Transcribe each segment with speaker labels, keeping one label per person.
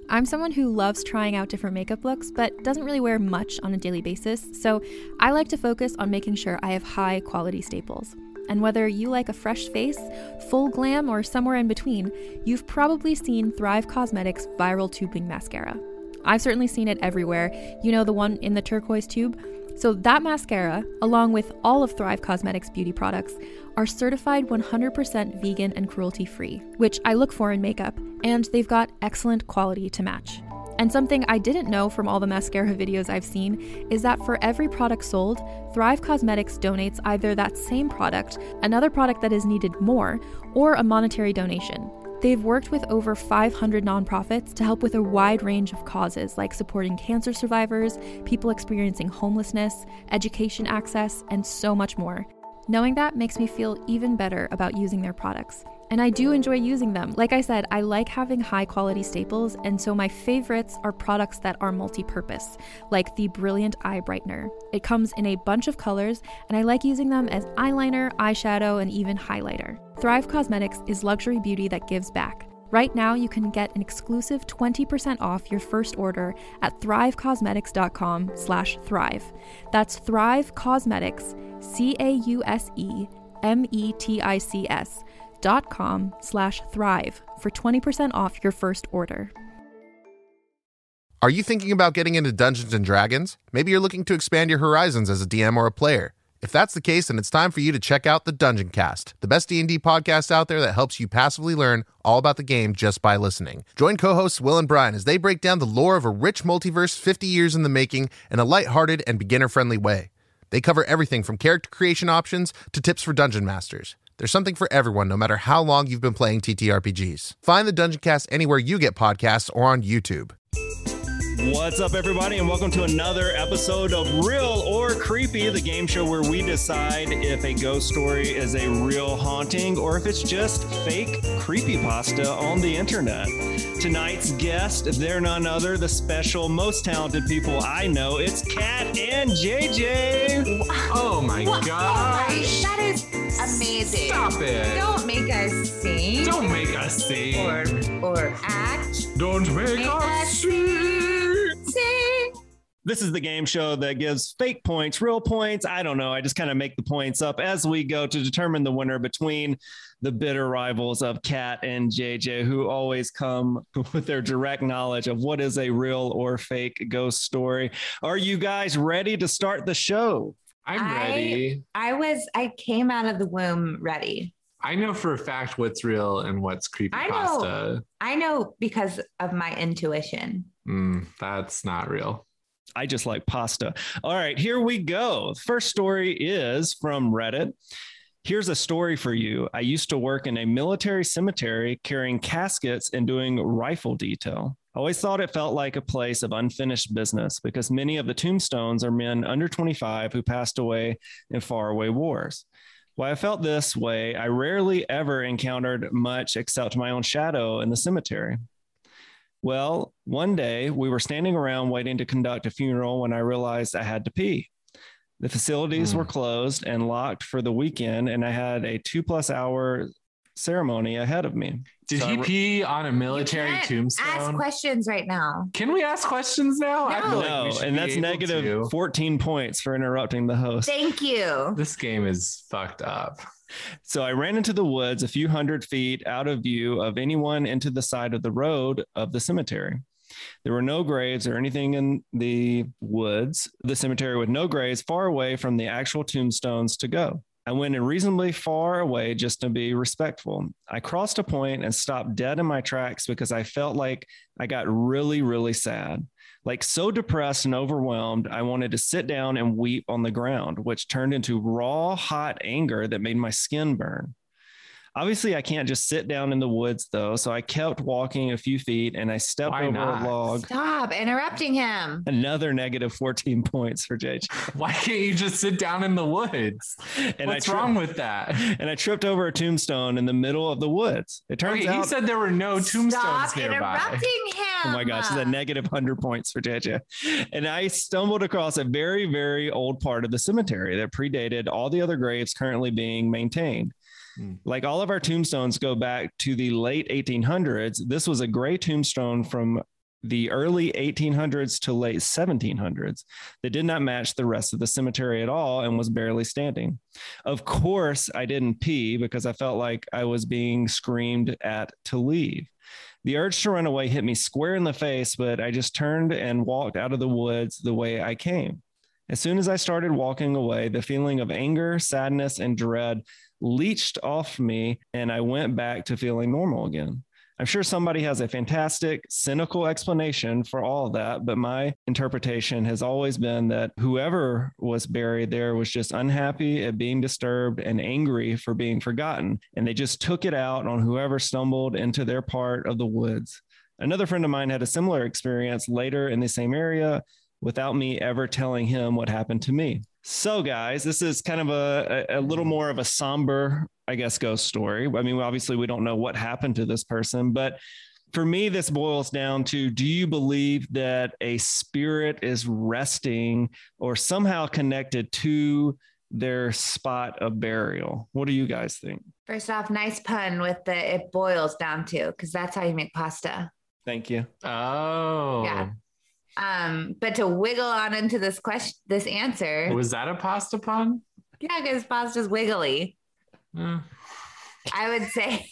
Speaker 1: I'm someone who loves trying out different makeup looks, but doesn't really wear much on a daily basis, so I like to focus on making sure I have high quality staples. And whether you like a fresh face, full glam, or somewhere in between, you've probably seen Thrive Causemetics Viral Tubing Mascara. I've certainly seen it everywhere. You know, the one in the turquoise tube? So that mascara, along with all of Thrive Causemetics beauty products, are certified 100% vegan and cruelty-free, which I look for in makeup, and they've got excellent quality to match. And something I didn't know from all the mascara videos I've seen is that for every product sold, Thrive Causemetics donates either that same product, another product that is needed more, or a monetary donation. They've worked with over 500 nonprofits to help with a wide range of causes like supporting cancer survivors, people experiencing homelessness, education access, and so much more. Knowing that makes me feel even better about using their products. And I do enjoy using them. Like I said, I like having high quality staples, and so my favorites are products that are multi-purpose, like the Brilliant Eye Brightener. It comes in a bunch of colors, and I like using them as eyeliner, eyeshadow, and even highlighter. Thrive Causemetics is luxury beauty that gives back. Right now, you can get an exclusive 20% off your first order at thrivecausemetics.com/thrive. That's Thrive Causemetics, CAUSEMETICS.com/thrive for 20% off your first order.
Speaker 2: Are you thinking about getting into Dungeons & Dragons? Maybe you're looking to expand your horizons as a DM or a player. If that's the case, then it's time for you to check out the Dungeon Cast, the best D&D podcast out there that helps you passively learn all about the game just by listening. Join co-hosts Will and Brian as they break down the lore of a rich multiverse 50 years in the making in a lighthearted and beginner-friendly way. They cover everything from character creation options to tips for dungeon masters. There's something for everyone, no matter how long you've been playing TTRPGs. Find the Dungeon Cast anywhere you get podcasts or on YouTube.
Speaker 3: What's up, everybody, and welcome to another episode of Real or Creepy, the game show where we decide if a ghost story is a real haunting or if it's just fake creepypasta on the internet. Tonight's guest, they're none other, the special, most talented people I know. It's Kat and JJ.
Speaker 4: Oh my gosh.
Speaker 5: That is amazing.
Speaker 4: Stop it.
Speaker 5: Don't make us sing.
Speaker 4: Don't make us sing.
Speaker 5: Or act.
Speaker 4: Don't make us sing.
Speaker 3: This is the game show that gives fake points, real points. I don't know. I just kind of make the points up as we go to determine the winner between the bitter rivals of Kat and JJ, who always come with their direct knowledge of what is a real or fake ghost story. Are you guys ready to start the show?
Speaker 4: I'm ready.
Speaker 5: I came out of the womb ready.
Speaker 4: I know for a fact what's real and what's creepypasta.
Speaker 5: I know because of my intuition.
Speaker 4: That's not real.
Speaker 3: I just like pasta. All right, here we go. First story is from Reddit. Here's a story for you. I used to work in a military cemetery carrying caskets and doing rifle detail. I always thought it felt like a place of unfinished business because many of the tombstones are men under 25 who passed away in faraway wars. While I felt this way, I rarely ever encountered much except my own shadow in the cemetery. Well, one day we were standing around waiting to conduct a funeral when I realized I had to pee. The facilities were closed and locked for the weekend, and I had a 2+ hour ceremony ahead of me.
Speaker 4: Did he pee on a military tombstone?
Speaker 5: Ask questions right now.
Speaker 4: Can we ask questions now?
Speaker 5: No.
Speaker 4: I feel like we should
Speaker 3: and that's negative 14 points for interrupting the host.
Speaker 5: Thank you.
Speaker 4: This game is fucked up.
Speaker 3: So I ran into the woods a few hundred feet out of view of anyone into the side of the road of the cemetery. There were no graves or anything in the woods, the cemetery with no graves far away from the actual tombstones to go. I went reasonably far away just to be respectful. I crossed a point and stopped dead in my tracks because I felt like I got really, really sad. Like so depressed and overwhelmed, I wanted to sit down and weep on the ground, which turned into raw, hot anger that made my skin burn. Obviously, I can't just sit down in the woods, though, so I kept walking a few feet and I stepped over a log.
Speaker 5: Stop interrupting him.
Speaker 3: Another negative 14 points for JJ.
Speaker 4: Why can't you just sit down in the woods?
Speaker 3: And
Speaker 4: What's wrong with that?
Speaker 3: And I tripped over a tombstone in the middle of the woods. It turns out
Speaker 4: he said there were no tombstones
Speaker 5: Stop
Speaker 4: nearby.
Speaker 5: interrupting him.
Speaker 3: Oh my gosh, it's a negative 100 points for JJ. And I stumbled across a very, very old part of the cemetery that predated all the other graves currently being maintained. Like all of our tombstones go back to the late 1800s. This was a gray tombstone from the early 1800s to late 1700s that did not match the rest of the cemetery at all and was barely standing. Of course, I didn't pee because I felt like I was being screamed at to leave. The urge to run away hit me square in the face, but I just turned and walked out of the woods the way I came. As soon as I started walking away, the feeling of anger, sadness, and dread leached off me, and I went back to feeling normal again. I'm sure somebody has a fantastic, cynical explanation for all of that, but my interpretation has always been that whoever was buried there was just unhappy at being disturbed and angry for being forgotten, and they just took it out on whoever stumbled into their part of the woods. Another friend of mine had a similar experience later in the same area without me ever telling him what happened to me. So guys, this is kind of a little more of a somber, I guess, ghost story. I mean, obviously we don't know what happened to this person, but for me, this boils down to, do you believe that a spirit is resting or somehow connected to their spot of burial? What do you guys think?
Speaker 5: First off, nice pun with the it boils down to, because that's how you make pasta.
Speaker 3: Thank you.
Speaker 4: Oh.
Speaker 5: Yeah. But to wiggle on into this question, this answer.
Speaker 4: Was that a pasta pun?
Speaker 5: Yeah, because pasta's wiggly.
Speaker 4: Mm.
Speaker 5: I would say.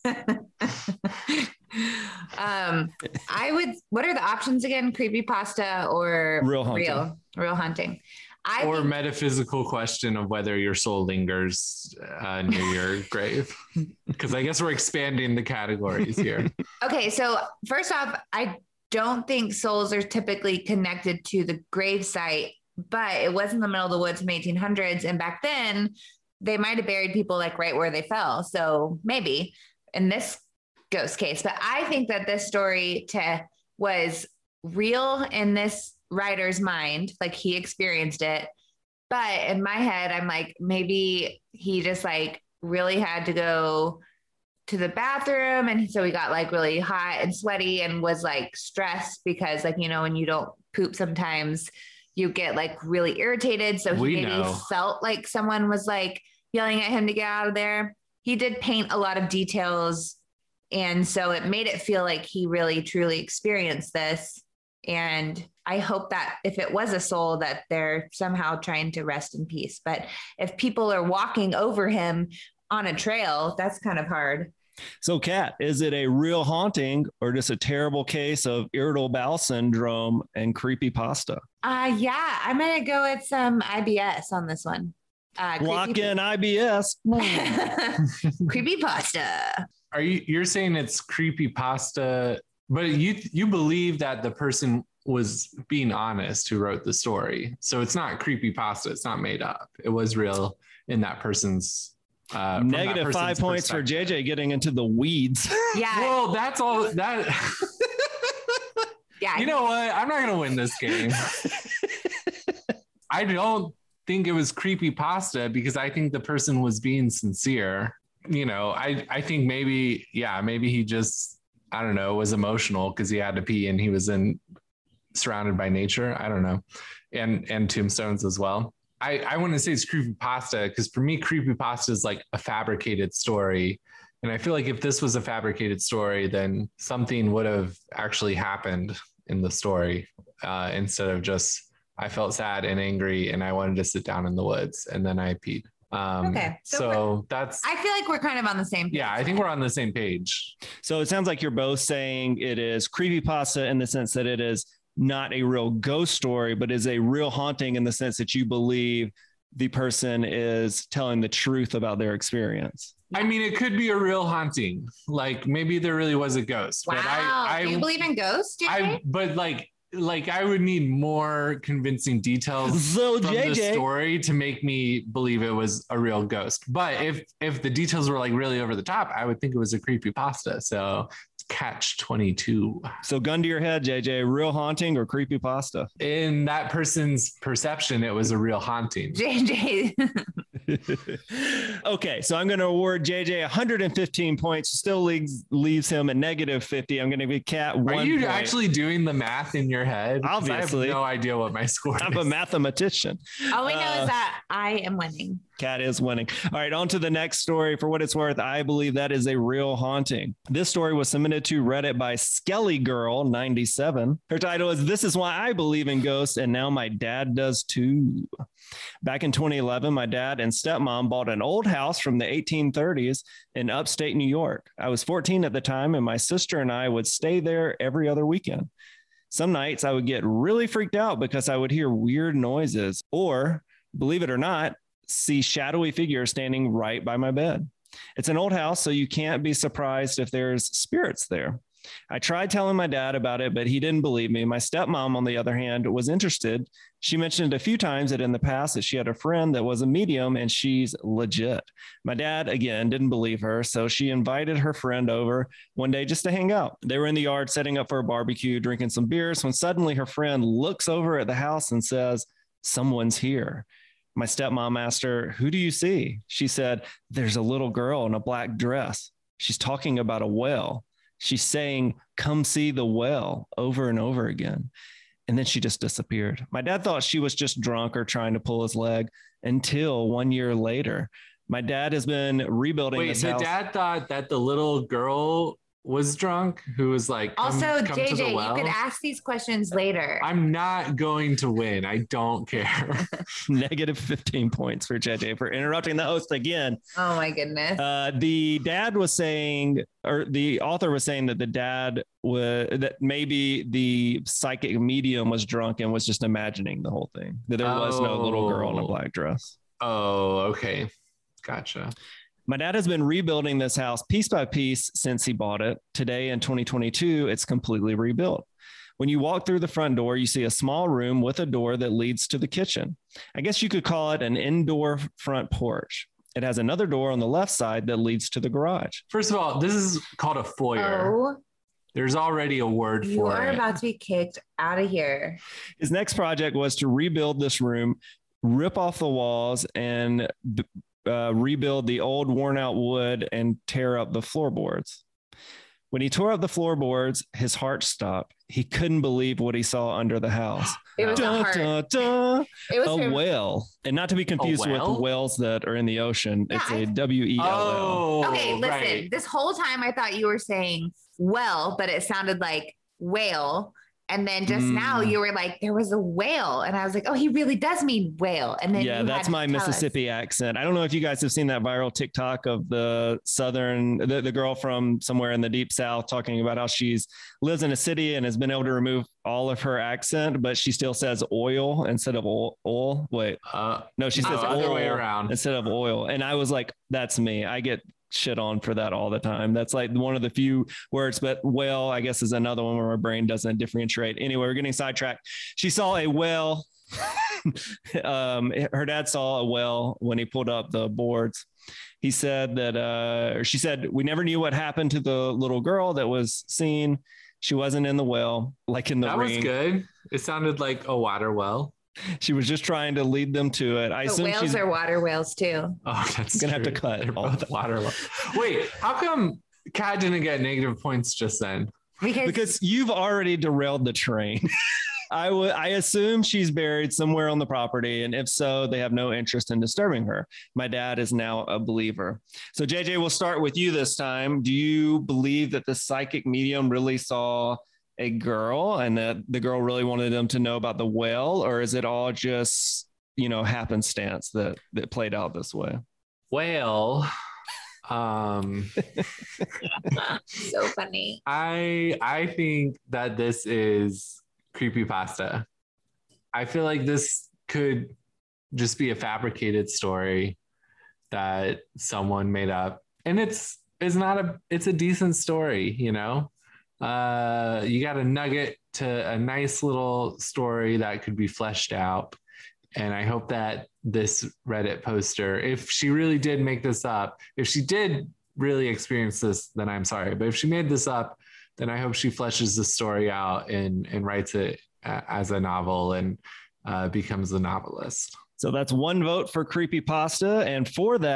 Speaker 5: What are the options again? Creepypasta or
Speaker 3: real haunting?
Speaker 5: Real haunting.
Speaker 4: Or metaphysical question of whether your soul lingers near your grave. Because I guess we're expanding the categories here.
Speaker 5: Okay, so first off, I don't think souls are typically connected to the grave site, but it was in the middle of the woods in the 1800s. And back then they might've buried people like right where they fell. So maybe in this ghost case, but I think that this story was real in this writer's mind. Like he experienced it, but in my head, I'm like, maybe he just like really had to go to the bathroom. And so he got like really hot and sweaty and was like stressed because like, you know, when you don't poop, sometimes you get like really irritated. So he maybe felt like someone was like yelling at him to get out of there. He did paint a lot of details. And so it made it feel like he really, truly experienced this. And I hope that if it was a soul, that they're somehow trying to rest in peace. But if people are walking over him on a trail, that's kind of hard.
Speaker 3: So Kat, is it a real haunting or just a terrible case of irritable bowel syndrome and creepypasta?
Speaker 5: Yeah, I'm going to go with some IBS on this one.
Speaker 3: Lock in IBS.
Speaker 5: Creepypasta.
Speaker 4: You're saying it's creepypasta, but you believe that the person was being honest who wrote the story. So it's not creepypasta. It's not made up. It was real in that person's
Speaker 3: negative 5 points for JJ getting into the weeds.
Speaker 5: Yeah.
Speaker 4: Well, that's all that.
Speaker 5: Yeah.
Speaker 4: You know what? I'm not going to win this game. I don't think it was creepypasta because I think the person was being sincere. You know, I think maybe he just, I don't know, was emotional because he had to pee and he was surrounded by nature. I don't know. And tombstones as well. I wouldn't say it's creepypasta because for me, creepypasta is like a fabricated story. And I feel like if this was a fabricated story, then something would have actually happened in the story instead of just, I felt sad and angry and I wanted to sit down in the woods and then I peed.
Speaker 5: Okay.
Speaker 4: So that's,
Speaker 5: I feel like we're kind of on the same page.
Speaker 4: Yeah, I think we're on the same page.
Speaker 3: So it sounds like you're both saying it is creepypasta in the sense that it is not a real ghost story, but is a real haunting in the sense that you believe the person is telling the truth about their experience.
Speaker 4: I mean, it could be a real haunting. Like maybe there really was a ghost.
Speaker 5: Wow.
Speaker 4: But I
Speaker 5: Do you believe in ghosts, JJ?
Speaker 4: But I would need more convincing details from the story to make me believe it was a real ghost. But if the details were like really over the top, I would think it was a creepypasta. So catch 22.
Speaker 3: So gun to your head, JJ, real haunting or creepypasta?
Speaker 4: In that person's perception, it was a real haunting.
Speaker 5: JJ.
Speaker 3: Okay, so I'm going to award JJ 115 points. Still leaves him at negative 50. I'm going to give Kat 1
Speaker 4: Are you
Speaker 3: point.
Speaker 4: actually doing the math in your head?
Speaker 3: Obviously.
Speaker 4: I have no idea what my score is.
Speaker 3: I'm a mathematician.
Speaker 5: All we know is that I am winning.
Speaker 3: Cat is winning. All right, on to the next story. For what it's worth, I believe that is a real haunting. This story was submitted to Reddit by Skelly Girl 97. Her title is "This is Why I Believe in Ghosts, and Now My Dad Does Too." Back in 2011, my dad and stepmom bought an old house from the 1830s in upstate New York. I was 14 at the time, and my sister and I would stay there every other weekend. Some nights I would get really freaked out because I would hear weird noises or, believe it or not, see shadowy figures standing right by my bed. It's an old house, so you can't be surprised if there's spirits there. I tried telling my dad about it, but he didn't believe me. My stepmom, on the other hand, was interested. She mentioned a few times that in the past that she had a friend that was a medium and she's legit. My dad, again, didn't believe her, so she invited her friend over one day just to hang out. They were in the yard setting up for a barbecue, drinking some beers, when suddenly her friend looks over at the house and says, "Someone's here." My stepmom asked her, "Who do you see?" She said, "There's a little girl in a black dress. She's talking about a well. She's saying, 'Come see the well,' over and over again." And then she just disappeared. My dad thought she was just drunk or trying to pull his leg until 1 year later. My dad has been rebuilding this house.
Speaker 4: Dad thought that the little girl was drunk who was like,
Speaker 5: also,
Speaker 4: come
Speaker 5: JJ,
Speaker 4: to the well.
Speaker 5: you could ask these questions later.
Speaker 4: I'm not going to win. I don't care.
Speaker 3: Negative 15 points for JJ for interrupting the host again.
Speaker 5: Oh my goodness.
Speaker 3: The dad was saying, or the author was saying that the dad was, that maybe the psychic medium was drunk and was just imagining the whole thing, that there was no little girl in a black dress.
Speaker 4: Oh, okay. Gotcha.
Speaker 3: My dad has been rebuilding this house piece by piece since he bought it. Today in 2022, it's completely rebuilt. When you walk through the front door, you see a small room with a door that leads to the kitchen. I guess you could call it an indoor front porch. It has another door on the left side that leads to the garage.
Speaker 4: First of all, this is called a foyer.
Speaker 5: Oh,
Speaker 4: There's already a word for it.
Speaker 5: you are about to be kicked out of here.
Speaker 3: His next project was to rebuild this room, rip off the walls, and rebuild the old worn out wood and tear up the floorboards. When he tore up the floorboards, his heart stopped. He couldn't believe what he saw under the house.
Speaker 5: It was a heart. It was
Speaker 3: A whale. And not to be confused with whales that are in the ocean.
Speaker 5: Yeah,
Speaker 3: It's a W-E-L-L.
Speaker 4: Oh,
Speaker 5: Okay, listen.
Speaker 4: right.
Speaker 5: This whole time I thought you were saying well, but it sounded like whale. And then just now you were like, there was a whale. And I was like, oh, he really does mean whale. And then
Speaker 3: yeah, that's my Mississippi accent. I don't know if you guys have seen that viral TikTok of the the girl from somewhere in the deep South talking about how she's lives in a city and has been able to remove all of her accent, but she still says oil instead of oil. Wait, no, she says
Speaker 4: other
Speaker 3: oil
Speaker 4: way around
Speaker 3: instead of oil. And I was like, that's me. I get shit on for that all the time. That's like one of the few words, but whale, I guess, is another one where my brain doesn't differentiate. Anyway, we're getting sidetracked. She saw a whale. Her dad saw a whale when he pulled up the boards. He said that, she said, we never knew what happened to the little girl that was seen. She wasn't in the well, like in the ring.
Speaker 4: That was good. It sounded like a water well.
Speaker 3: She was just trying to lead them to it. I assume
Speaker 5: whales are water whales too.
Speaker 4: Oh, that's
Speaker 3: gonna have to cut
Speaker 4: They're
Speaker 3: all
Speaker 4: both
Speaker 3: that.
Speaker 4: water well. Wait, how come Kat didn't get negative points just then?
Speaker 5: Because
Speaker 3: you've already derailed the train. I assume she's buried somewhere on the property, and if so, they have no interest in disturbing her. My dad is now a believer. So JJ, we'll start with you this time. Do you believe that the psychic medium really saw a girl and that the girl really wanted them to know about the whale, or is it all just, happenstance that played out this way?
Speaker 4: Well,
Speaker 5: so funny.
Speaker 4: I think that this is creepypasta. I feel like this could just be a fabricated story that someone made up, and it's a decent story, you got a nugget to a nice little story that could be fleshed out. And I hope that this Reddit poster, if she really did make this up, if she did really experience this, then I'm sorry. But if she made this up, then I hope she fleshes the story out and writes it as a novel and becomes a novelist.
Speaker 3: So that's one vote for creepypasta. And for that,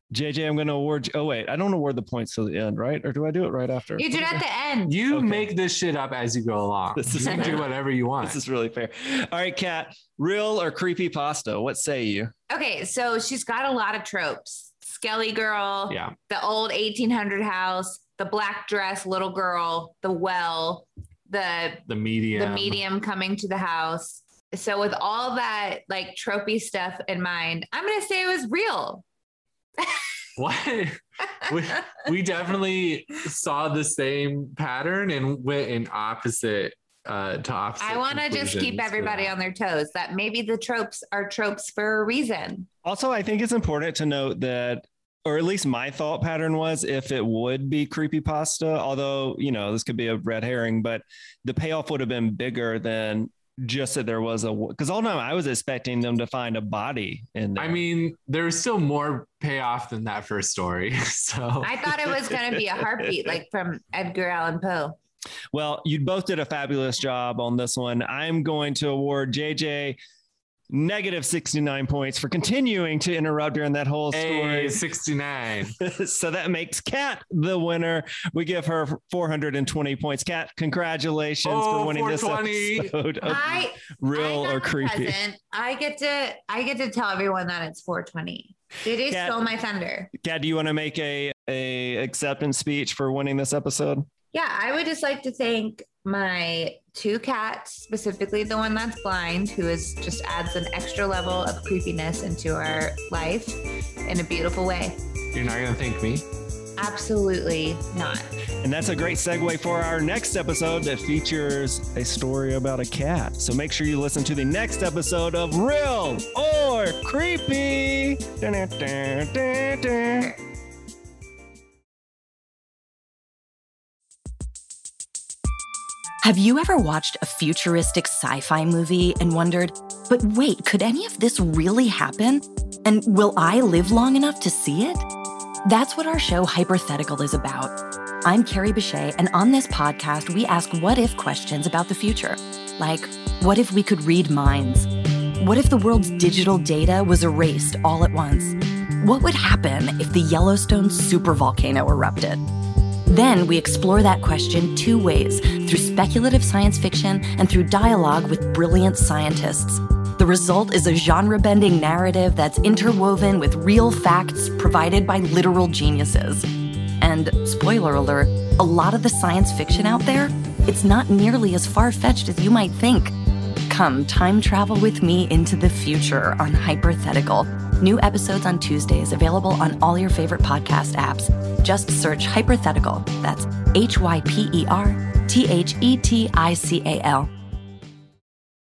Speaker 3: JJ, I'm going to award you. Oh, wait, I don't award the points till the end, right? Or do I do it right after?
Speaker 5: You do it at the end.
Speaker 4: You make this shit up as you go along.
Speaker 3: This is
Speaker 4: you can do whatever you want.
Speaker 3: This is really fair. All right, Kat, real or creepy pasta? What say you?
Speaker 5: Okay, so she's got a lot of tropes. Skelly girl,
Speaker 4: Yeah.
Speaker 5: the old 1800 house, the black dress little girl, the well, the medium coming to the house. So with all that like tropey stuff in mind, I'm going to say it was real.
Speaker 4: What? we definitely saw the same pattern and went in opposite to opposite.
Speaker 5: I want to just keep everybody on their toes that maybe the tropes are tropes for a reason.
Speaker 3: Also, I think it's important to note that, or at least my thought pattern was, if it would be creepypasta, although, you know, this could be a red herring, but the payoff would have been bigger than just that there was because all the time I was expecting them to find a body in there.
Speaker 4: I mean, there was still more payoff than that first story. So
Speaker 5: I thought it was going to be a heartbeat, like from Edgar Allan Poe.
Speaker 3: Well, you both did a fabulous job on this one. I'm going to award JJ negative 69 points for continuing to interrupt during that whole story.
Speaker 4: 69.
Speaker 3: So that makes Kat the winner. We give her 420 points. Kat, congratulations for winning this episode of Real or Creepy.
Speaker 5: I get to tell everyone that it's 420. JJ stole my thunder.
Speaker 3: Kat, do you want to make a acceptance speech for winning this episode?
Speaker 5: Yeah, I would just like to thank my two cats, specifically the one that's blind, who just adds an extra level of creepiness into our life in a beautiful way.
Speaker 4: You're not going to thank me?
Speaker 5: Absolutely not.
Speaker 3: And that's a great segue for our next episode that features a story about a cat. So make sure you listen to the next episode of Real or Creepy.
Speaker 6: Have you ever watched a futuristic sci-fi movie and wondered, but wait, could any of this really happen? And will I live long enough to see it? That's what our show Hypothetical is about. I'm Carrie Bechet, and on this podcast, we ask what-if questions about the future. Like, what if we could read minds? What if the world's digital data was erased all at once? What would happen if the Yellowstone supervolcano erupted? Then we explore that question two ways, through speculative science fiction and through dialogue with brilliant scientists. The result is a genre-bending narrative that's interwoven with real facts provided by literal geniuses. And, spoiler alert, a lot of the science fiction out there, it's not nearly as far-fetched as you might think. Come time travel with me into the future on Hypothetical. New episodes on Tuesdays, available on all your favorite podcast apps. Just search Hypothetical. That's Hyperthetical.